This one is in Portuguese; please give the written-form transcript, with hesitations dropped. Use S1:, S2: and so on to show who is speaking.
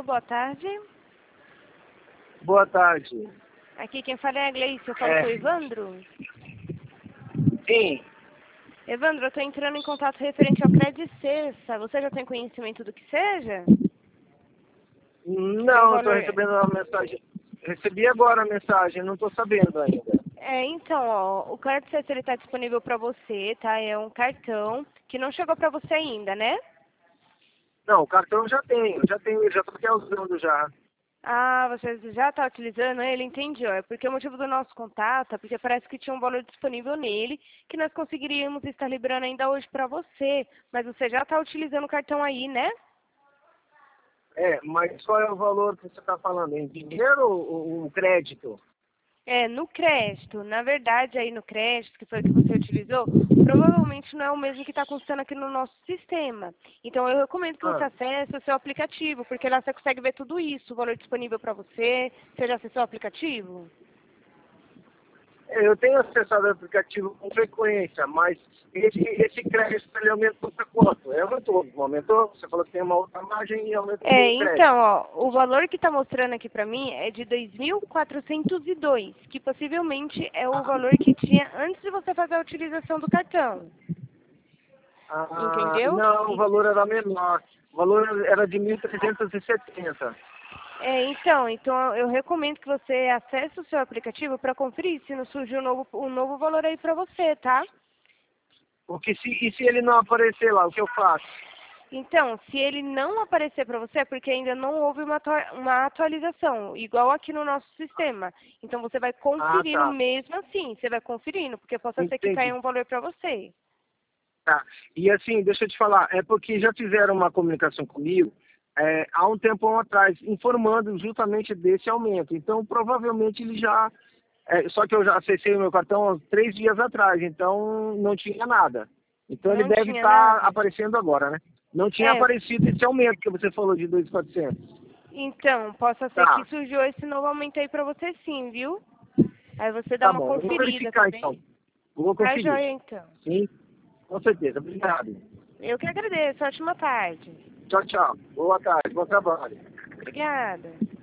S1: Alô, boa tarde.
S2: Boa tarde.
S1: Aqui quem fala é a Gleice, eu falo com o Evandro.
S2: Sim.
S1: Evandro, eu estou entrando em contato referente ao Credit Cessa. Você já tem conhecimento do que seja?
S2: Não, eu estou recebendo uma mensagem. Recebi agora a mensagem, não estou sabendo ainda.
S1: Então, ó, o Credit Cessa está disponível para você, tá? É um cartão que não chegou para você ainda, né?
S2: Não, o cartão já tenho, já estou até usando já.
S1: Ah, você já está utilizando ele? Entendi, ó. É porque o motivo do nosso contato é porque parece que tinha um valor disponível nele que nós conseguiríamos estar liberando ainda hoje para você. Mas você já está utilizando o cartão aí, né?
S2: Mas qual é o valor que você está falando? Em dinheiro ou crédito?
S1: No crédito. Na verdade, aí no crédito, que foi o que você utilizou, provavelmente não é o mesmo que está constando aqui no nosso sistema. Então, eu recomendo que você acesse o seu aplicativo, porque lá você consegue ver tudo isso, o valor disponível para você. Você já acessou o aplicativo?
S2: Eu tenho acessado o aplicativo com frequência, mas esse crédito ele aumentou para quanto? Aumentou? Você falou que tem uma outra margem e aumentou o crédito.
S1: Então, ó, o valor que está mostrando aqui para mim é de 2.402, que possivelmente é o valor que tinha antes de você fazer a utilização do cartão. Entendeu?
S2: Não, o valor era menor. O valor era de 1.370.
S1: Então eu recomendo que você acesse o seu aplicativo para conferir se não surgiu um novo valor aí para você, tá?
S2: Porque se ele não aparecer lá, o que eu faço?
S1: Então, se ele não aparecer para você, é porque ainda não houve uma atualização, igual aqui no nosso sistema. Então, você vai conferindo
S2: Tá.
S1: mesmo assim, você vai conferindo, porque possa ser que
S2: Entendi.
S1: caia um valor para você.
S2: Tá. E assim, deixa eu te falar, é porque já fizeram uma comunicação comigo há um tempo atrás, informando justamente desse aumento. Então, provavelmente ele já... só que eu já acessei o meu cartão há 3 dias atrás, então não tinha nada. Então ele
S1: Não
S2: deve
S1: tinha
S2: estar
S1: nada?
S2: aparecendo agora, né? Não tinha aparecido esse aumento que você falou de 2.400.
S1: Então, possa ser
S2: Tá.
S1: que surgiu esse novo aumento aí para você sim, viu? Aí você dá
S2: Tá
S1: uma
S2: bom, vou
S1: conferida,
S2: verificar
S1: tá
S2: então.
S1: bem?
S2: Vou
S1: Tá
S2: conferir.
S1: joia, então.
S2: Sim, com certeza. Obrigado.
S1: Eu que agradeço. Ótima tarde.
S2: Tchau, tchau. Boa tarde, bom trabalho.
S1: Obrigada.